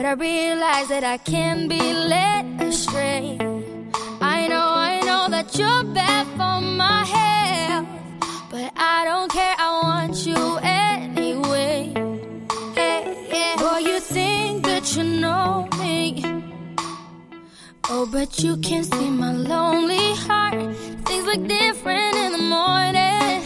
I realize that I can't be led astray. I know that you're bad for my health, but I don't care, I want you anyway. Hey, yeah. Boy, you think that you know me, oh, but you can't see my lonely heart. Things look different in the morning.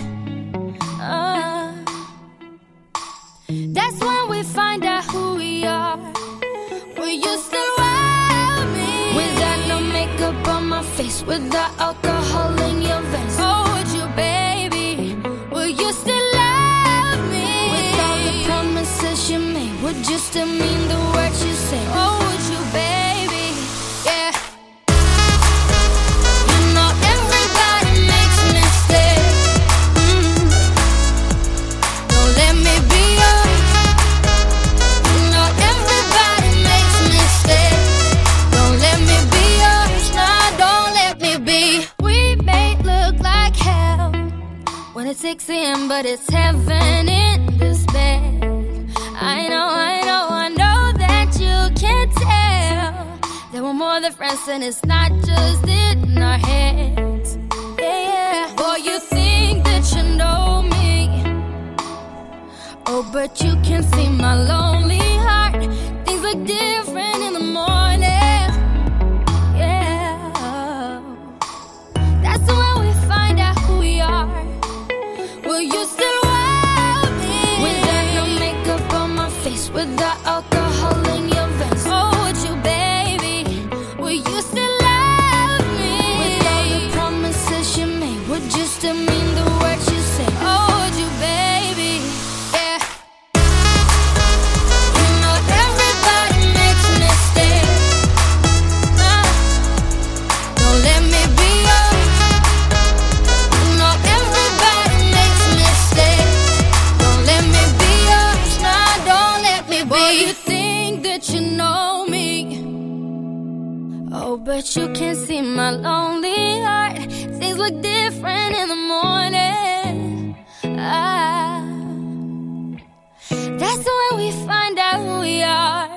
That's when we find out who we are. Will you still love me? Without no makeup on my face, without alcohol in your veins. Oh, would you, baby? Will you still love me? With all the promises you made, would you still mean the words you say? Oh, would you, baby? Yeah. You know everybody makes mistakes. Don't let me be yours. You know everybody makes mistakes. Don't let me be yours. Nah, don't let me be. We may look like hell when it's 6 a.m., but it's heaven in this bed. I know that you can't tell that we're more than friends, and it's not just in our heads. Yeah, boy, you think that you know me, oh, but you can't see my lonely heart. Things look different in the morning. Yeah, that's when we find out who we are. Will you still love me? Without no makeup on my face, without alcohol in your veins. Oh, would you, baby? Will you still love me? With all the promises you made, would you still mean the words you say? Oh, would you, baby? Yeah. You know everybody makes mistakes. Don't let me be yours. You know everybody makes mistakes. Don't let me be yours. Nah, don't let me be. Boy, you think that you know me, oh, but you can't see my lonely heart. Things look different in the morning. That's when we find out who we are.